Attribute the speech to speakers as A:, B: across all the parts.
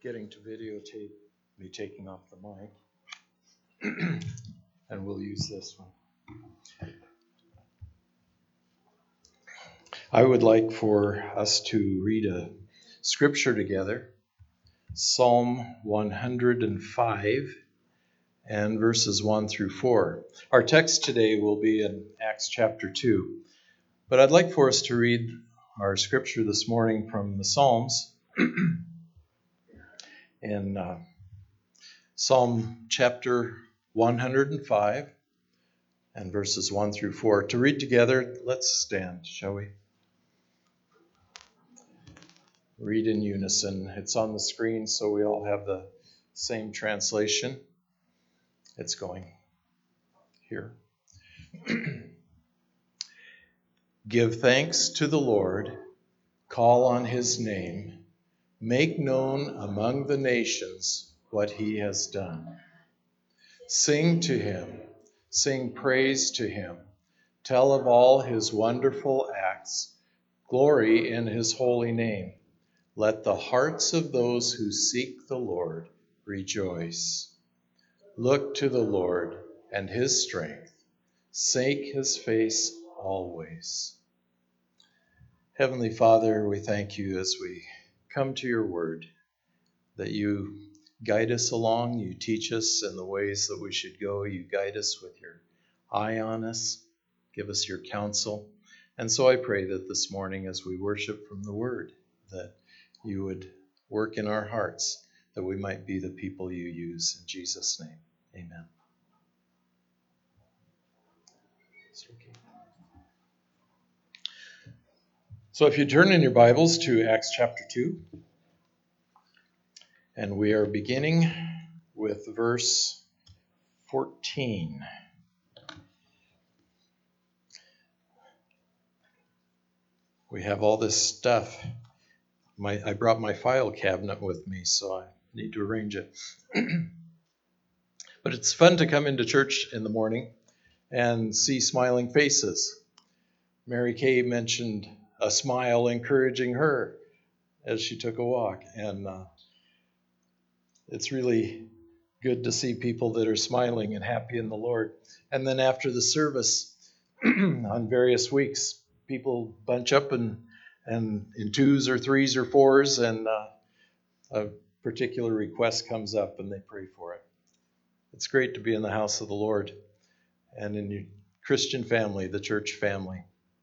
A: getting to videotape me taking off the mic. And we'll use this one. I would like for us to read a scripture together, Psalm 105 and verses 1 through 4. Our text today will be in Acts chapter 2, but I'd like for us to read our scripture this morning from the Psalms in Psalm chapter 105 and verses 1 through 4. To read together, let's stand, shall we? Read in unison. It's on the screen, so we all have the same translation. It's going here. Give thanks to the Lord, call on his name, make known among the nations what he has done. Sing to him, sing praise to him, tell of all his wonderful acts, glory in his holy name. Let the hearts of those who seek the Lord rejoice. Look to the Lord and his strength. Seek his face always. Heavenly Father, we thank you as we come to your word, that you guide us along, you teach us in the ways that we should go, you guide us with your eye on us, give us your counsel. And so I pray that this morning as we worship from the word, that you would work in our hearts, that we might be the people you use. In Jesus' name, amen. So if you turn in your Bibles to Acts chapter 2, and we are beginning with verse 14. We have all this stuff. I brought my file cabinet with me, so I need to arrange it. But it's fun to come into church in the morning and see smiling faces. Mary Kay mentioned a smile encouraging her as she took a walk. And it's really good to see people that are smiling and happy in the Lord. And then after the service, on various weeks, people bunch up and in twos or threes or fours, and a particular request comes up and they pray for it. It's great to be in the house of the Lord and in your Christian family, the church family.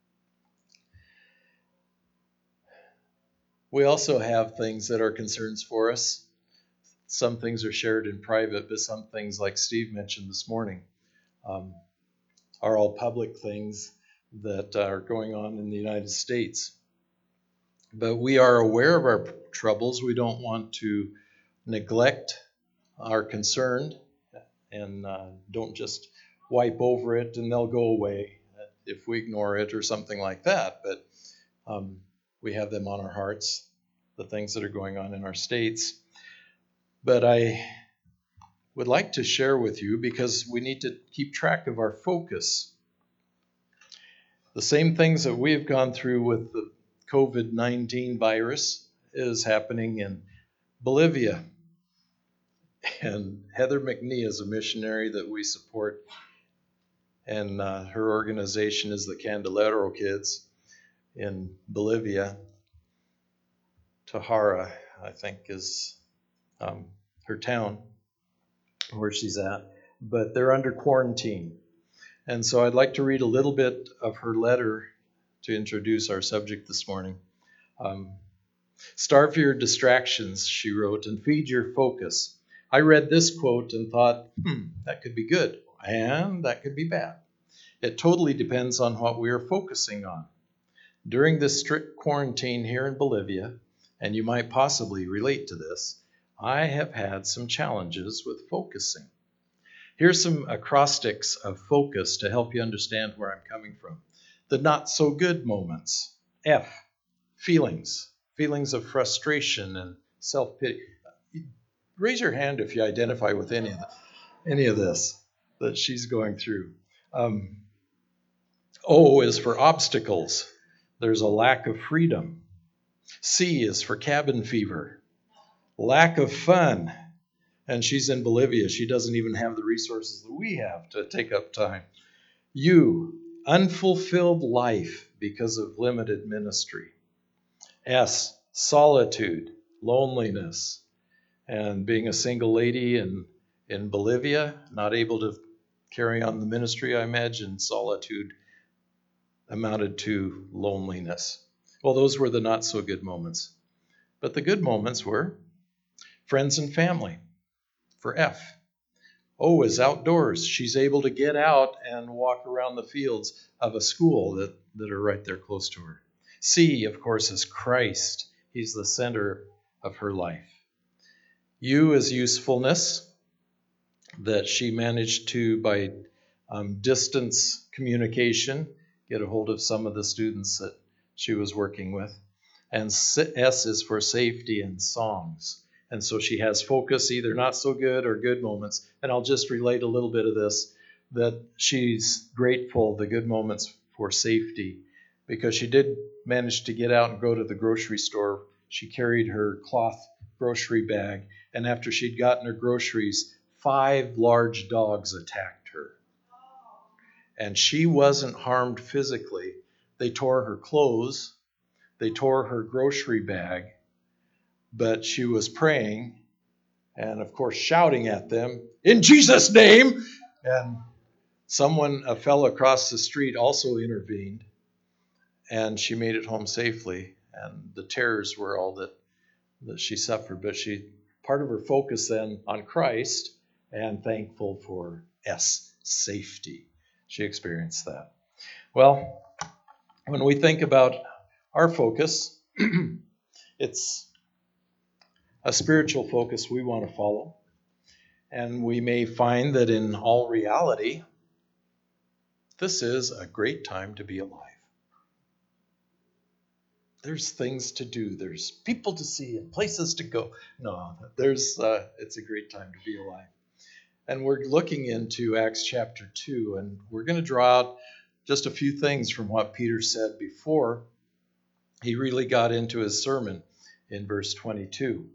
A: We also have things that are concerns for us. Some things are shared in private, but some things, like Steve mentioned this morning, are all public things that are going on in the United States. But we are aware of our troubles. We don't want to neglect our concern and don't just wipe over it and they'll go away if we ignore it or something like that. But we have them on our hearts, the things that are going on in our states. But I would like to share with you, because we need to keep track of our focus. The same things that we have gone through with the COVID-19 virus is happening in Bolivia. And Heather McNee is a missionary that we support, and her organization is the Candelero Kids in Bolivia. Tahara, I think, is her town where she's at, but they're under quarantine. And so I'd like to read a little bit of her letter to introduce our subject this morning. Starve your distractions, she wrote, and feed your focus. I read this quote and thought, that could be good, and that could be bad. It totally depends on what we are focusing on. During this strict quarantine here in Bolivia, and you might possibly relate to this, I have had some challenges with focusing. Here's some acrostics of focus to help you understand where I'm coming from. The not so good moments. F, feelings of frustration and self-pity. Raise your hand if you identify with any of this that she's going through. O is for obstacles. There's a lack of freedom. C is for cabin fever. lack of fun. And she's in Bolivia. She doesn't even have the resources that we have to take up time. U, unfulfilled life because of limited ministry. S, solitude, loneliness, and being a single lady in Bolivia, not able to carry on the ministry, I imagine solitude amounted to loneliness. Well, those were the not so good moments. But the good moments were friends and family, for F. O is outdoors. She's able to get out and walk around the fields of a school that are right there close to her. C, of course, is Christ. He's the center of her life. U is usefulness, that she managed to, by distance communication, get a hold of some of the students that she was working with. And S is for safety and songs. And so she has focus, either not so good or good moments. And I'll just relate a little bit of this, that she's grateful, the good moments, for safety, because she did manage to get out and go to the grocery store. She carried her cloth grocery bag, and after she'd gotten her groceries, 5 large dogs attacked her. And she wasn't harmed physically. They tore her clothes, they tore her grocery bag, but she was praying and, of course, shouting at them, "In Jesus' name!" And a fellow across the street also intervened, and she made it home safely. And the terrors were all that she suffered. But part of her focus then on Christ, and thankful for safety. She experienced that. Well, when we think about our focus, it's a spiritual focus we want to follow. And we may find that in all reality, this is a great time to be alive. There's things to do. There's people to see and places to go. No, it's a great time to be alive. And we're looking into Acts chapter 2, and we're going to draw out just a few things from what Peter said before he really got into his sermon in verse 22.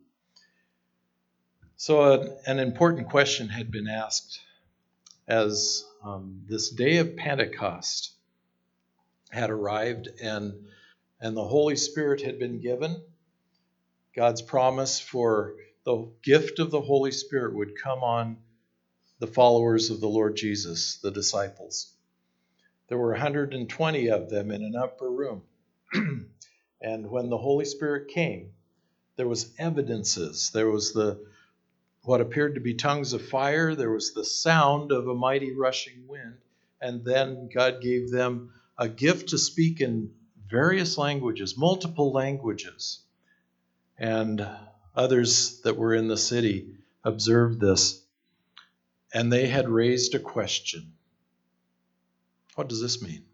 A: So an important question had been asked as this day of Pentecost had arrived, and the Holy Spirit had been given. God's promise for the gift of the Holy Spirit would come on the followers of the Lord Jesus, the disciples. There were 120 of them in an upper room. And when the Holy Spirit came, there was evidences. There was what appeared to be tongues of fire. There was the sound of a mighty rushing wind. And then God gave them a gift to speak in various languages, multiple languages. And others that were in the city observed this. And they had raised a question. What does this mean?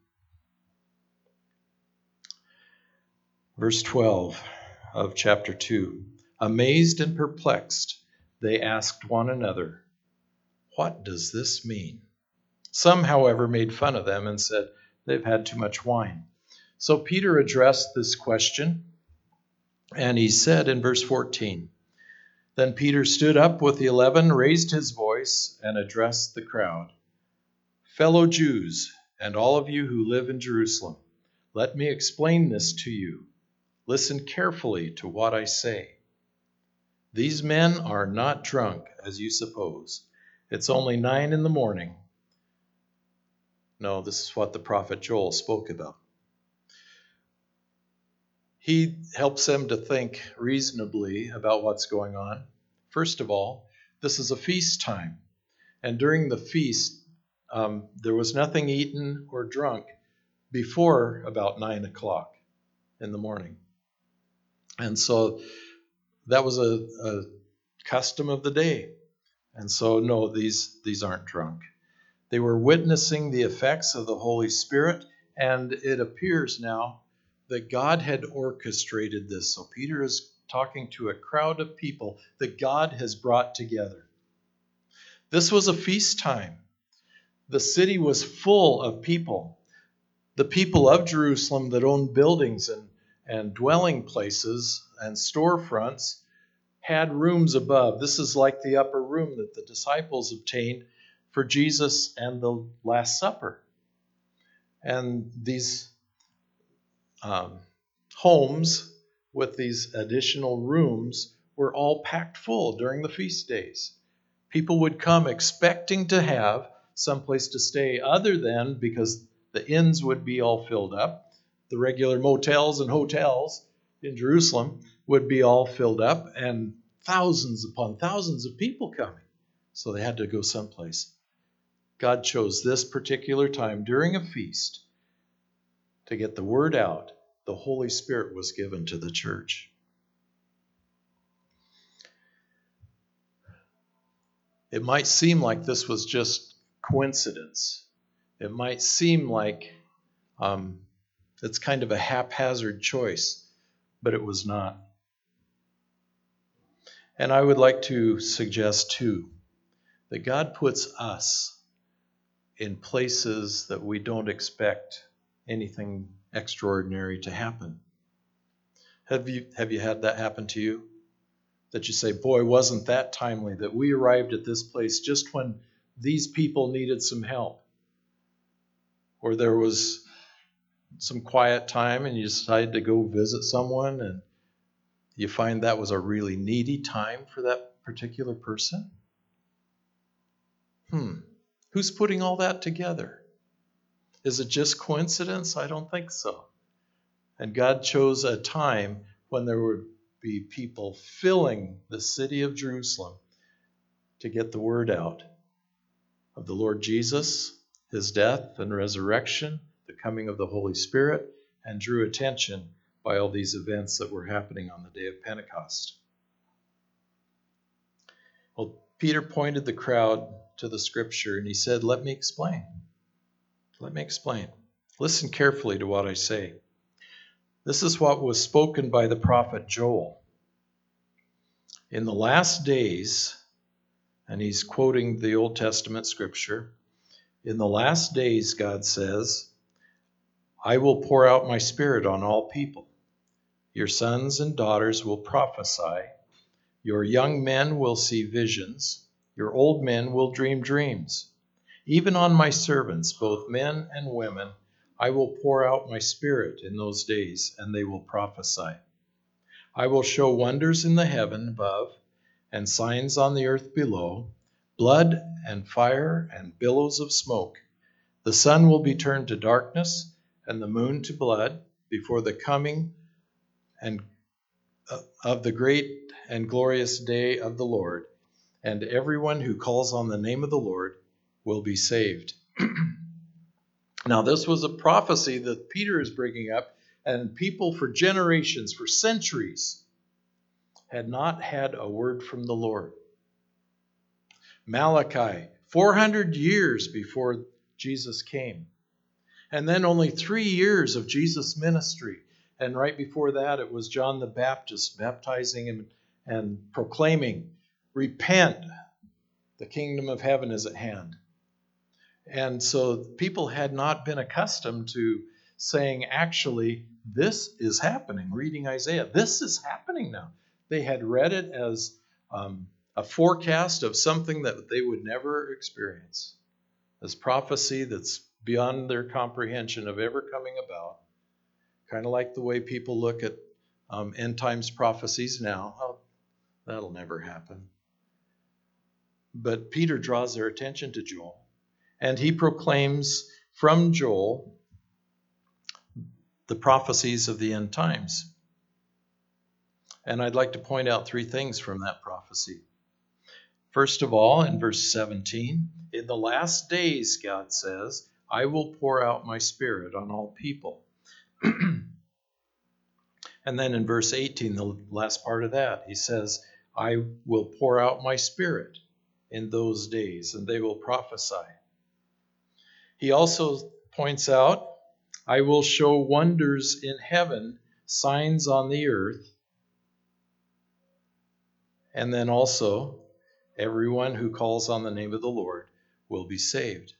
A: Verse 12 of chapter 2. Amazed and perplexed, they asked one another, "What does this mean?" Some, however, made fun of them and said, "They've had too much wine." So Peter addressed this question, and he said in verse 14, "Then Peter stood up with the 11, raised his voice, and addressed the crowd. Fellow Jews, and all of you who live in Jerusalem, let me explain this to you. Listen carefully to what I say. These men are not drunk, as you suppose. It's only 9 a.m. No, this is what the prophet Joel spoke about. He helps them to think reasonably about what's going on. First of all, this is a feast time. And during the feast, there was nothing eaten or drunk before about 9 o'clock in the morning. And so that was a custom of the day. And so, no, these aren't drunk. They were witnessing the effects of the Holy Spirit, and it appears now that God had orchestrated this. So Peter is talking to a crowd of people that God has brought together. This was a feast time. The city was full of people. The people of Jerusalem that owned buildings and dwelling places and storefronts had rooms above. This is like the upper room that the disciples obtained for Jesus and the Last Supper. And these homes with these additional rooms were all packed full during the feast days. People would come expecting to have someplace to stay other than, because the inns would be all filled up. The regular motels and hotels in Jerusalem would be all filled up, and thousands upon thousands of people coming. So they had to go someplace. God chose this particular time during a feast to get the word out. The Holy Spirit was given to the church. It might seem like this was just coincidence. It might seem like it's kind of a haphazard choice, but it was not. And I would like to suggest, too, that God puts us in places that we don't expect anything extraordinary to happen. Have you had that happen to you? That you say, boy, wasn't that timely that we arrived at this place just when these people needed some help? Or there was some quiet time and you decided to go visit someone and you find that was a really needy time for that particular person? Who's putting all that together? Is it just coincidence? I don't think so. And God chose a time when there would be people filling the city of Jerusalem to get the word out of the Lord Jesus, his death and resurrection, the coming of the Holy Spirit, and drew attention by all these events that were happening on the day of Pentecost. Well, Peter pointed the crowd to the scripture and he said, let me explain. Let me explain. Listen carefully to what I say. This is what was spoken by the prophet Joel. In the last days, and he's quoting the Old Testament scripture, in the last days, God says, I will pour out my spirit on all people. Your sons and daughters will prophesy. Your young men will see visions. Your old men will dream dreams. Even on my servants, both men and women, I will pour out my spirit in those days, and they will prophesy. I will show wonders in the heaven above and signs on the earth below, blood and fire and billows of smoke. The sun will be turned to darkness and the moon to blood before the coming and of the great and glorious day of the Lord, and everyone who calls on the name of the Lord will be saved. Now, this was a prophecy that Peter is bringing up, and people for generations, for centuries, had not had a word from the Lord. Malachi, 400 years before Jesus came. And then only 3 years of Jesus' ministry. And right before that, it was John the Baptist baptizing him and proclaiming, repent, the kingdom of heaven is at hand. And so people had not been accustomed to saying, actually, this is happening. Reading Isaiah, this is happening now. They had read it as a forecast of something that they would never experience. This prophecy that's beyond their comprehension of ever coming about. Kind of like the way people look at end times prophecies now. Oh, that'll never happen. But Peter draws their attention to Joel. And he proclaims from Joel the prophecies of the end times. And I'd like to point out 3 things from that prophecy. First of all, in verse 17, in the last days, God says, I will pour out my spirit on all people. And then in verse 18, the last part of that, he says, I will pour out my spirit in those days, and they will prophesy. He also points out, I will show wonders in heaven, signs on the earth, and then also, everyone who calls on the name of the Lord will be saved.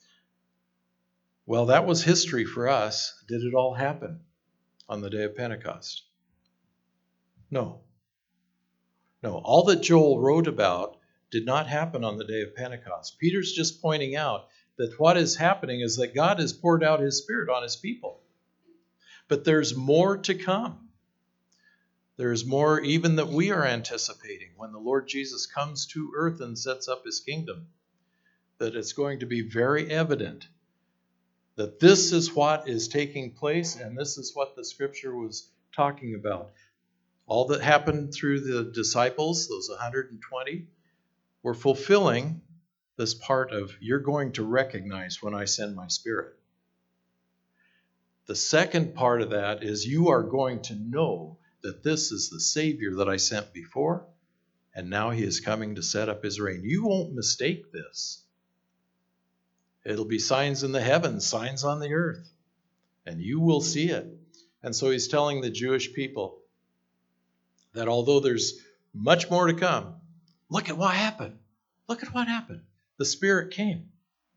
A: Well, that was history for us. Did it all happen on the day of Pentecost? No. No, all that Joel wrote about did not happen on the day of Pentecost. Peter's just pointing out that what is happening is that God has poured out his Spirit on his people. But there's more to come. There's more even that we are anticipating when the Lord Jesus comes to earth and sets up his kingdom, that it's going to be very evident that this is what is taking place and this is what the scripture was talking about. All that happened through the disciples, those 120, were fulfilling this part of, you're going to recognize when I send my Spirit. The second part of that is you are going to know that this is the Savior that I sent before, and now he is coming to set up his reign. You won't mistake this. It'll be signs in the heavens, signs on the earth, and you will see it. And so he's telling the Jewish people that although there's much more to come, look at what happened. Look at what happened. The Spirit came.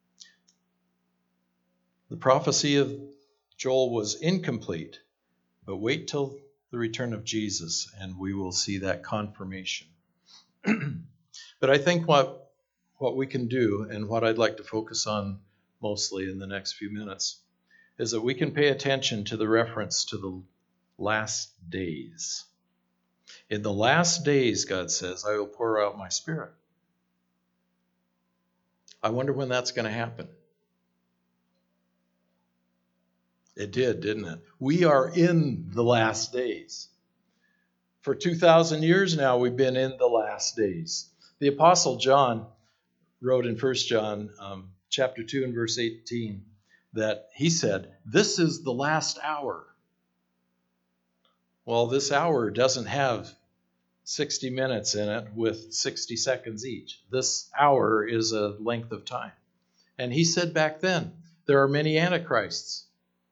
A: The prophecy of Joel was incomplete, but wait till the return of Jesus and we will see that confirmation. But I think what we can do, and what I'd like to focus on mostly in the next few minutes, is that we can pay attention to the reference to the last days. In the last days, God says, I will pour out my Spirit. I wonder when that's going to happen. It did, didn't it? We are in the last days. For 2,000 years now, we've been in the last days. The Apostle John wrote in 1 John chapter 2 and verse 18 that he said, this is the last hour. Well, this hour doesn't have 60 minutes in it with 60 seconds each. This hour is a length of time. And he said back then, there are many antichrists.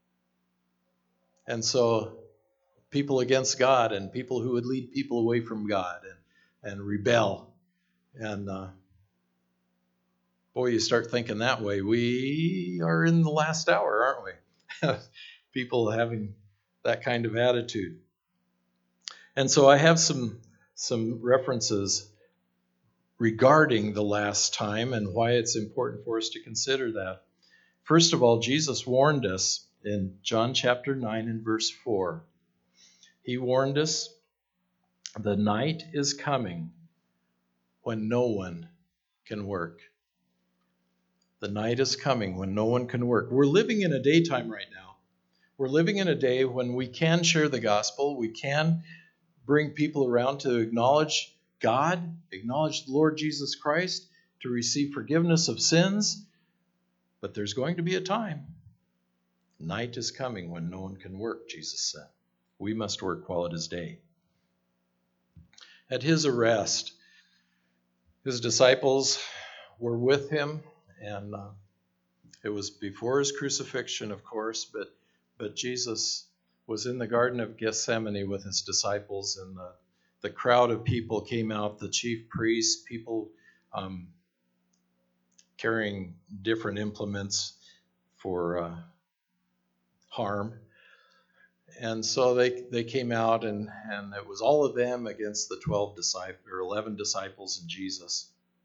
A: And so people against God and people who would lead people away from God and rebel. And boy, you start thinking that way. We are in the last hour, aren't we? People having that kind of attitude. And so I have some references regarding the last time and why it's important for us to consider that. First of all, Jesus warned us in John chapter 9 and verse 4. He warned us, the night is coming when no one can work. The night is coming when no one can work. We're living in a daytime right now. We're living in a day when we can share the gospel. We can bring people around to acknowledge God, acknowledge the Lord Jesus Christ, to receive forgiveness of sins. But there's going to be a time. Night is coming when no one can work, Jesus said. We must work while it is day. At his arrest, his disciples were with him, and it was before his crucifixion, of course, but Jesus was in the Garden of Gethsemane with his disciples, and the crowd of people came out, the chief priests, people carrying different implements for harm. And so they came out, and it was all of them against the 11 disciples and Jesus.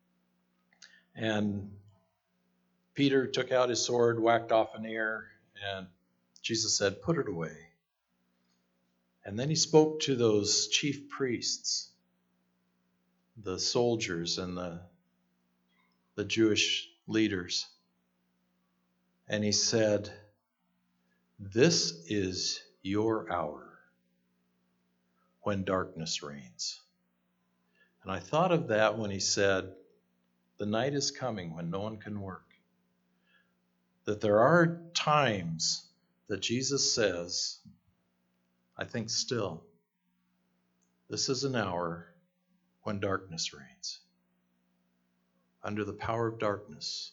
A: And Peter took out his sword, whacked off an ear, and Jesus said, put it away. And then he spoke to those chief priests, the soldiers and the Jewish leaders. And he said, this is your hour when darkness reigns. And I thought of that when he said, the night is coming when no one can work. That there are times that Jesus says, I think still, this is an hour when darkness reigns. Under the power of darkness.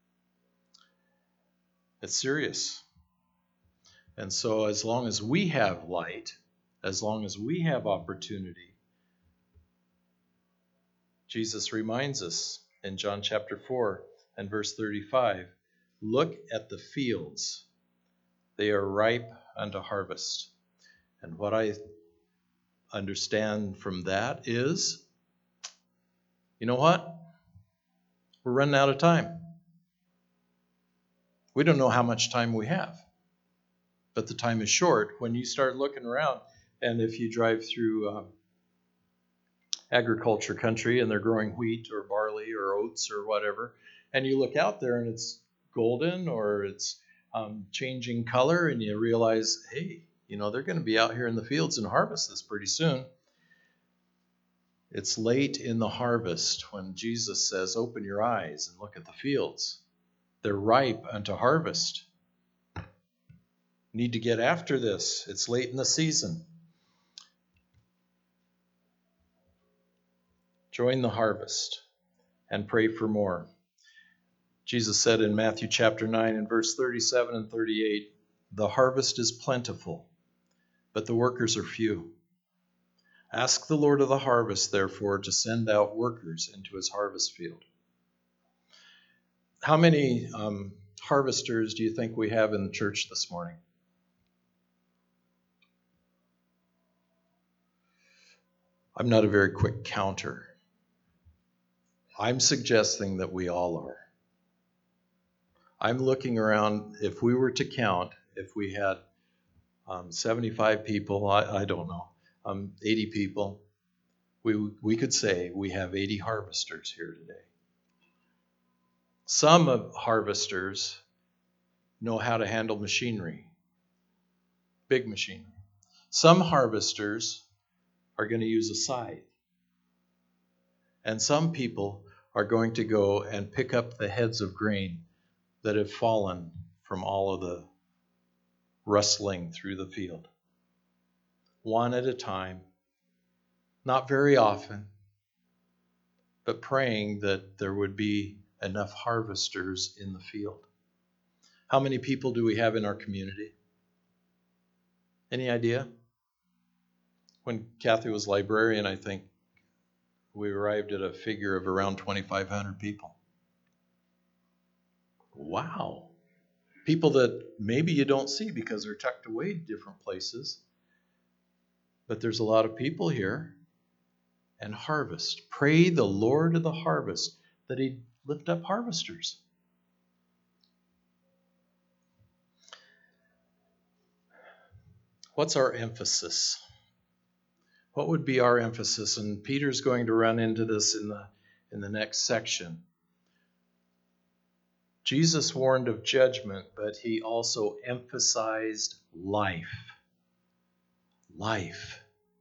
A: It's serious. And so as long as we have light, as long as we have opportunity, Jesus reminds us in John chapter 4 and verse 35, look at the fields. They are ripe unto harvest. And what I understand from that is You know what? We're running out of time. We don't know how much time we have, but the time is short. When you start looking around, and if you drive through agriculture country and they're growing wheat or barley or oats or whatever, and you look out there and it's golden or it's changing color, and you realize, hey, they're going to be out here in the fields and harvest this pretty soon. It's late in the harvest when Jesus says, open your eyes and look at the fields. They're ripe unto harvest. Need to get after this. It's late in the season. Join the harvest and pray for more. Jesus said in Matthew chapter 9 and verse 37 and 38, the harvest is plentiful, but the workers are few. Ask the Lord of the harvest, therefore, to send out workers into his harvest field. How many harvesters do you think we have in the church this morning? I'm not a very quick counter. I'm suggesting that we all are. I'm looking around, if we were to count, if we had 75 people, I don't know, 80 people, we could say we have 80 harvesters here today. Some harvesters know how to handle machinery, big machinery. Some harvesters are going to use a scythe. And some people are going to go and pick up the heads of grain that have fallen from all of the rustling through the field. One at a time, not very often, but praying that there would be enough harvesters in the field. How many people do we have in our community? Any idea? When Kathy was librarian, I think we arrived at a figure of around 2,500 people. Wow. People that maybe you don't see because they're tucked away in different places. But there's a lot of people here. And harvest. Pray the Lord of the harvest that he'd lift up harvesters. What's our emphasis? What would be our emphasis? And Peter's going to run into this in the next section. Jesus warned of judgment, but he also emphasized life. Life.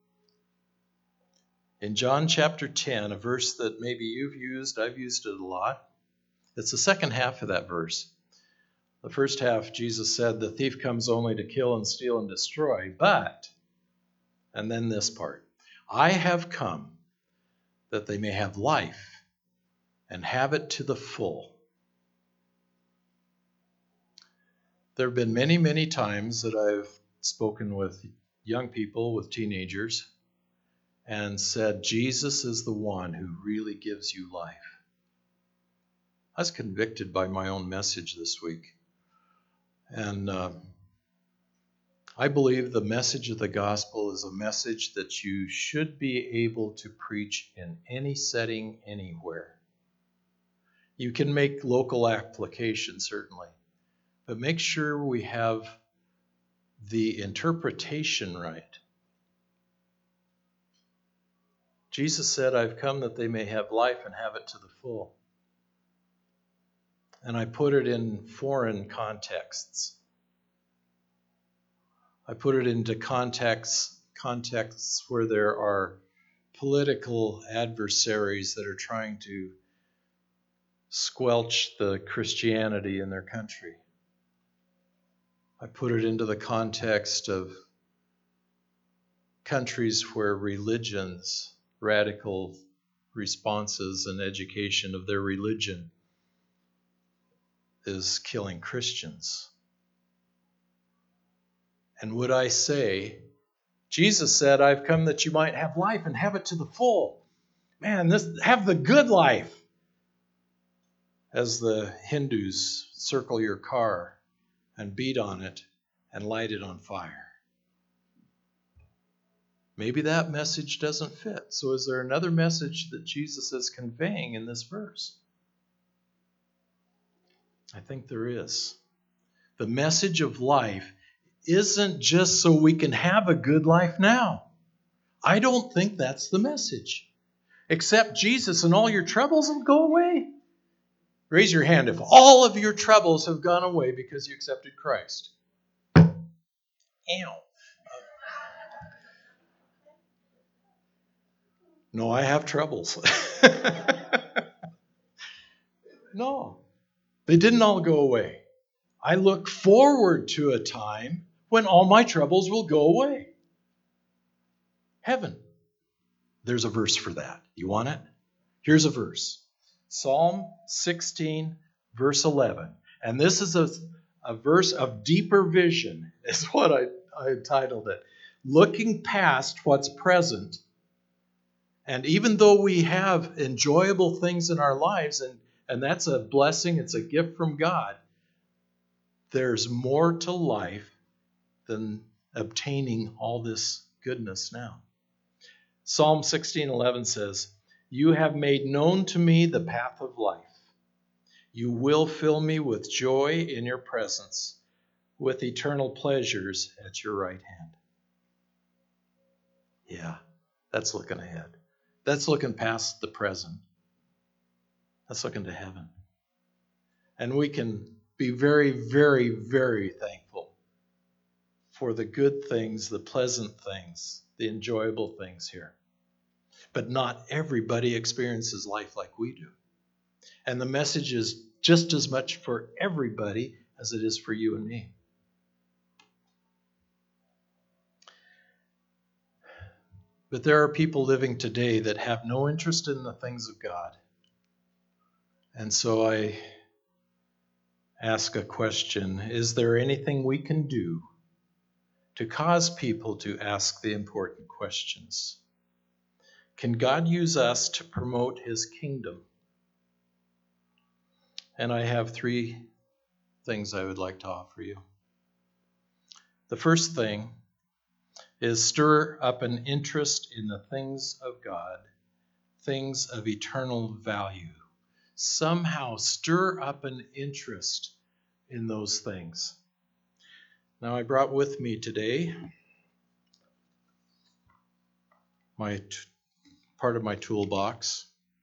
A: In John chapter 10, a verse that maybe you've used, I've used it a lot. It's the second half of that verse. The first half, Jesus said, the thief comes only to kill and steal and destroy, but, and then this part, I have come that they may have life and have it to the full. There have been many, many times that I've spoken with young people, with teenagers, and said, Jesus is the one who really gives you life. I was convicted by my own message this week. And I believe the message of the gospel is a message that you should be able to preach in any setting, anywhere. You can make local application, certainly, but make sure we have the interpretation right. Jesus said, I've come that they may have life and have it to the full. And I put it in foreign contexts. I put it into contexts where there are political adversaries that are trying to squelch the Christianity in their country. I put it into the context of countries where religions, radical responses and education of their religion is killing Christians. And would I say, Jesus said, I've come that you might have life and have it to the full. Man, have the good life. As the Hindus circle your car and beat on it and light it on fire. Maybe that message doesn't fit. So is there another message that Jesus is conveying in this verse? I think there is. The message of life isn't just so we can have a good life now. I don't think that's the message. Accept Jesus and all your troubles will go away. Raise your hand if all of your troubles have gone away because you accepted Christ. Ow. No, I have troubles. No, they didn't all go away. I look forward to a time when all my troubles will go away. Heaven. There's a verse for that. You want it? Here's a verse. Psalm 16, verse 11. And this is a verse of deeper vision, is what I titled it. Looking past what's present. And even though we have enjoyable things in our lives, and that's a blessing, it's a gift from God, there's more to life than obtaining all this goodness now. Psalm 16:11 says, "You have made known to me the path of life. You will fill me with joy in your presence, with eternal pleasures at your right hand." Yeah, that's looking ahead. That's looking past the present. That's looking to heaven. And we can be very, very, very thankful for the good things, the pleasant things, the enjoyable things here. But not everybody experiences life like we do. And the message is just as much for everybody as it is for you and me. But there are people living today that have no interest in the things of God. And so I ask a question: is there anything we can do to cause people to ask the important questions? Can God use us to promote his kingdom? And I have 3 things I would like to offer you. The first thing is stir up an interest in the things of God, things of eternal value. Somehow stir up an interest in those things. Now, I brought with me today part of my toolbox.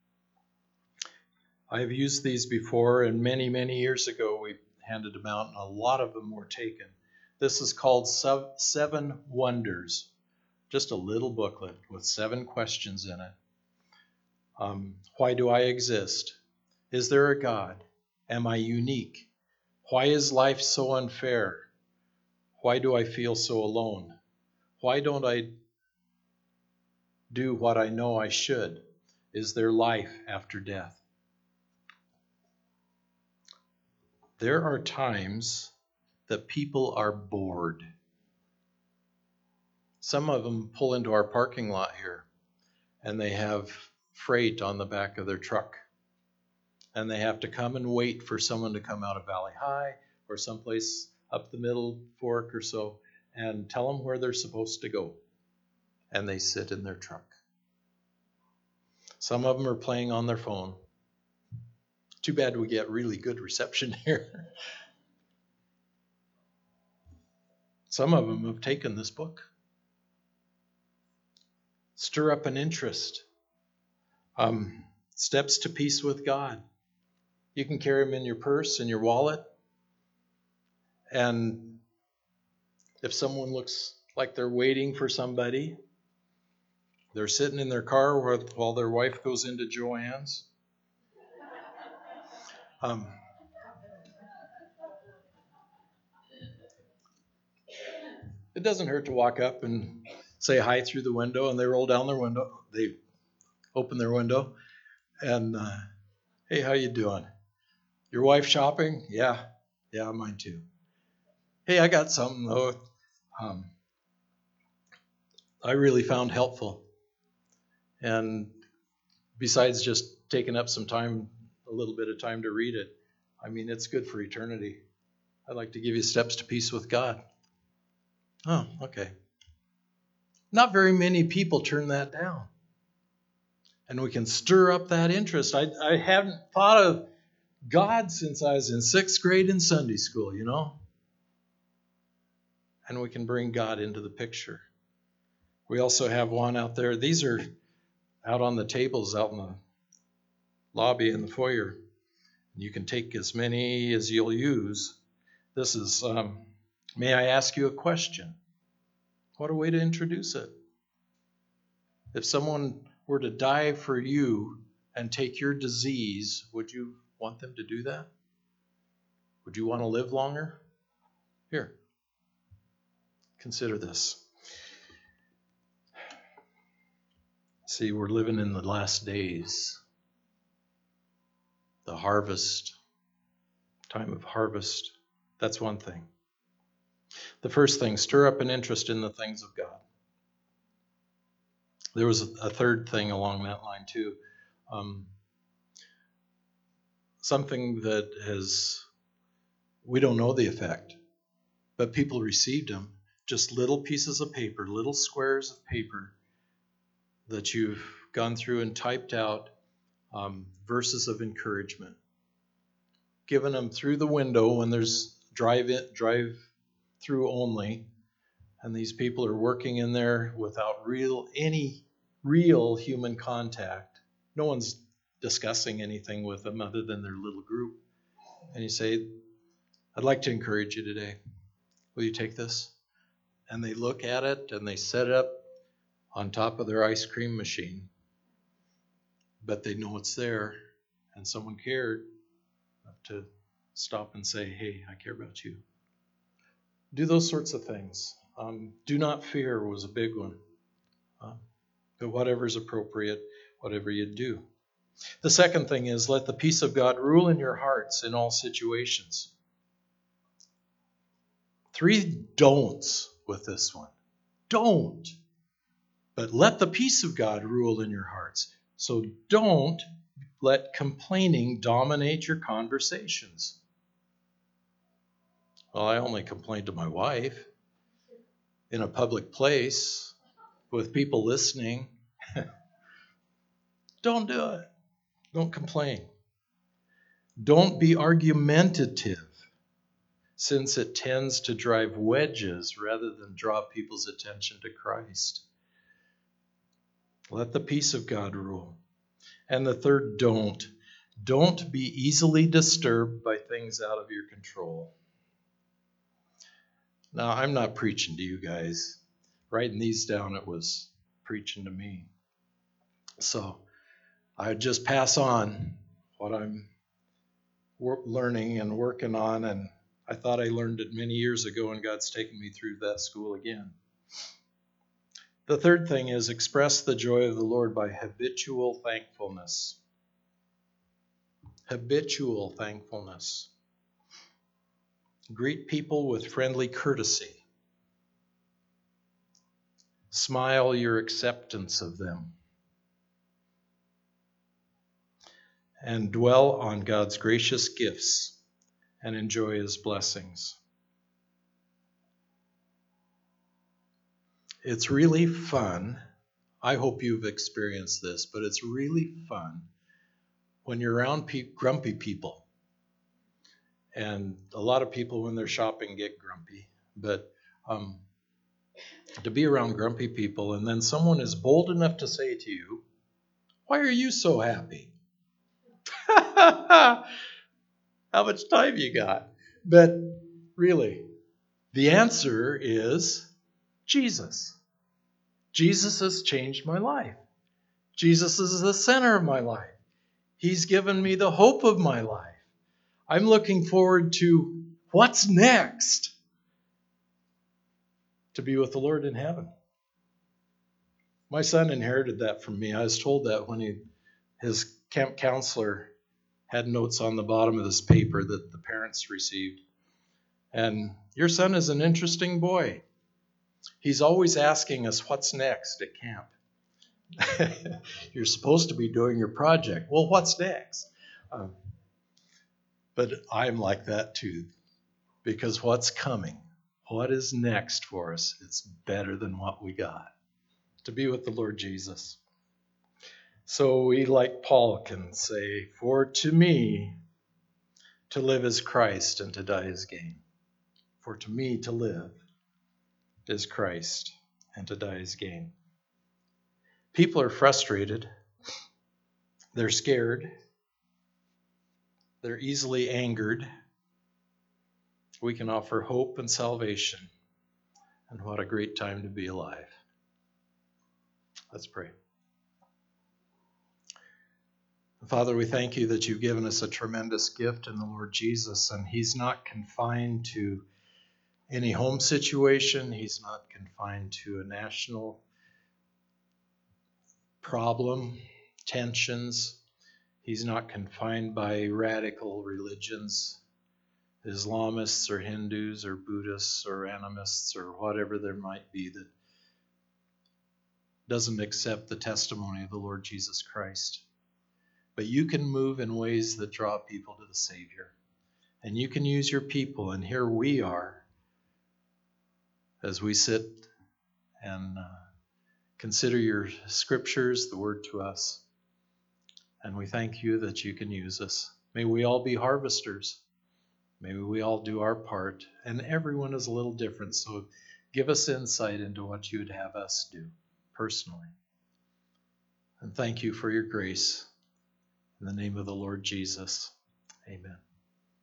A: I've used these before, and many, many years ago we handed them out, and a lot of them were taken. This is called 7 Wonders, just a little booklet with 7 questions in it. Why do I exist? Is there a God? Am I unique? Why is life so unfair? Why do I feel so alone? Why don't I do what I know I should? Is there life after death? There are times that people are bored. Some of them pull into our parking lot here, and they have freight on the back of their truck. And they have to come and wait for someone to come out of Valley High or someplace up the middle fork or so and tell them where they're supposed to go. And they sit in their truck. Some of them are playing on their phone. Too bad we get really good reception here. Some of them have taken this book. Stir up an interest. Steps to peace with God. You can carry them in your purse, in your wallet. And if someone looks like they're waiting for somebody, they're sitting in their car while their wife goes into Joann's. It doesn't hurt to walk up and say hi through the window, and they roll down their window. They open their window, and hey, how you doing? Your wife shopping? Yeah, mine too. Hey, I got something though. I really found helpful, and besides just taking up some time, a little bit of time to read it, I mean, it's good for eternity. I'd like to give you steps to peace with God. Oh, okay. Not very many people turn that down. And we can stir up that interest. I haven't thought of God since I was in 6th grade in Sunday school, you know? And we can bring God into the picture. We also have one out there. These are out on the tables out in the lobby in the foyer. You can take as many as you'll use. This is, may I ask you a question? What a way to introduce it. If someone were to die for you and take your disease, would you want them to do that? Would you want to live longer? Here, consider this. See, we're living in the last days. The harvest, time of harvest. That's one thing. The first thing, stir up an interest in the things of God. There was a third thing along that line too. Something that we don't know the effect, but people received them. Just little pieces of paper, little squares of paper that you've gone through and typed out verses of encouragement. Given them through the window when there's drive through only, and these people are working in there without any real human contact. No one's discussing anything with them other than their little group. And you say, I'd like to encourage you today. Will you take this? And they look at it and they set it up on top of their ice cream machine. But they know it's there, and someone cared enough to stop and say, hey, I care about you. Do those sorts of things. Do not fear was a big one. But whatever's appropriate, whatever you do. The second thing is, let the peace of God rule in your hearts in all situations. 3 don'ts with this one. Don't. But let the peace of God rule in your hearts. So don't let complaining dominate your conversations. Well, I only complain to my wife in a public place with people listening. Don't do it. Don't complain. Don't be argumentative, since it tends to drive wedges rather than draw people's attention to Christ. Let the peace of God rule. And the third don't. Don't be easily disturbed by things out of your control. Now, I'm not preaching to you guys. Writing these down, it was preaching to me. So I would just pass on what I'm learning and working on, and I thought I learned it many years ago, and God's taken me through that school again. The third thing is express the joy of the Lord by habitual thankfulness. Habitual thankfulness. Greet people with friendly courtesy. Smile your acceptance of them. And dwell on God's gracious gifts and enjoy His blessings. It's really fun. I hope you've experienced this, but it's really fun when you're around grumpy people. And a lot of people, when they're shopping, get grumpy. But to be around grumpy people, and then someone is bold enough to say to you, why are you so happy? How much time you got? But really, the answer is Jesus. Jesus has changed my life. Jesus is the center of my life. He's given me the hope of my life. I'm looking forward to what's next. To be with the Lord in heaven. My son inherited that from me. I was told that when his camp counselor had notes on the bottom of this paper that the parents received. And your son is an interesting boy. He's always asking us what's next at camp. You're supposed to be doing your project. Well, what's next? But I'm like that too, because what's coming, what is next for us, it's better than what we got. to be with the Lord Jesus. So we, like Paul, can say, "For to me to live is Christ, and to die is gain." For to me to live is Christ, and to die is gain. People are frustrated. They're scared. They're easily angered. We can offer hope and salvation. And what a great time to be alive. Let's pray. Father, we thank you that you've given us a tremendous gift in the Lord Jesus, and he's not confined to any home situation. He's not confined to a national problem, tensions. He's not confined by radical religions, Islamists or Hindus or Buddhists or animists or whatever there might be that doesn't accept the testimony of the Lord Jesus Christ. But you can move in ways that draw people to the Savior. And you can use your people, and here we are as we sit and consider your scriptures, the word to us. And we thank you that you can use us. May we all be harvesters. May we all do our part. And everyone is a little different, so give us insight into what you would have us do personally. And thank you for your grace. In the name of the Lord Jesus, amen.